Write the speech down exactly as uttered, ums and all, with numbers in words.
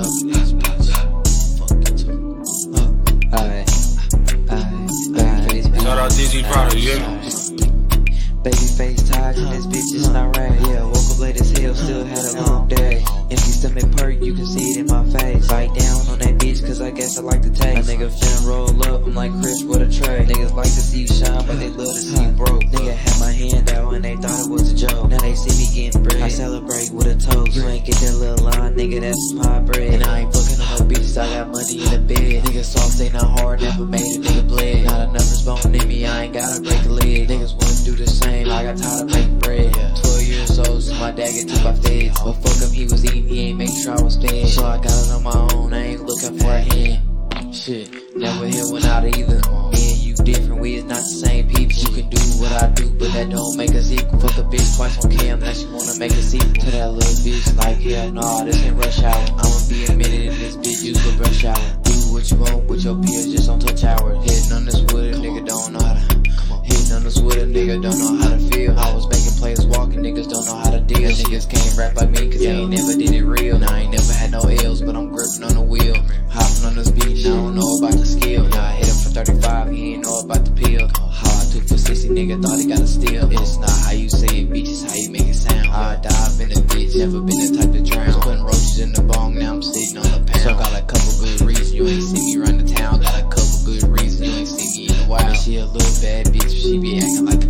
this bitch. Fuck you too. Oh, alright. Alright. Shout out D G Prada, you hear me? Baby face tired and this bitch is not right. Yeah, woke up late as hell, still had a long day. Empty stomach perk, you can see it in my face. Bite down on that bitch, cause I guess I like the taste. A nigga finna roll up, I'm like Chris with a tray. Niggas like to see you shine, but they love to see you broke. Nigga had my hand out and they thought it was a joke. Now they see me getting bread, I celebrate with a toast. You ain't get that little line, nigga, that's my bread. And I ain't fucking on no bitches, I got money in the bed. Niggas soft, they not hard, never made a nigga bled. Not enough is bone in me, I ain't gotta break a leg. Niggas wanna do the same, I got tired of making bread. Twelve years old, so my dad get took by feds. But fuck him, he was eating, he ain't make sure I was fed. So I got it on my own, I ain't looking for a hand. Shit, never hit one out either. Me and you different, we is not the same people. You can do what I do, but that don't make us equal. Fuck a bitch twice on cam, now she wanna make a sequel. To that little bitch, like, yeah, nah, this ain't rush hour. I'ma be a minute in this bitch, use a brush hour. Do what you want with your peers, just don't touch ours. Hitting on this wood, a nigga don't know how to. Hitting on this wood, a nigga don't know how to feel. I was making players walking, niggas don't know how to deal. Niggas can't rap like me, cause they ain't never did it real. Now I ain't never had no L's, but I'm gripping on the wheel. Hopping on this beach, I don't know about the skill. Now I hit him for thirty-five, he ain't know about the pill. How I took for sixty, nigga thought he got a steal. It's not how you say it, bitch, it's how you make it sound. I dive in the bitch, never been the type to drown. Putting roaches in the bong, now I'm sitting on the pound. So got a couple good reasons, you ain't see me run the town. Got a couple good reasons, you ain't see me in a while. She a little bad bitch, she be acting like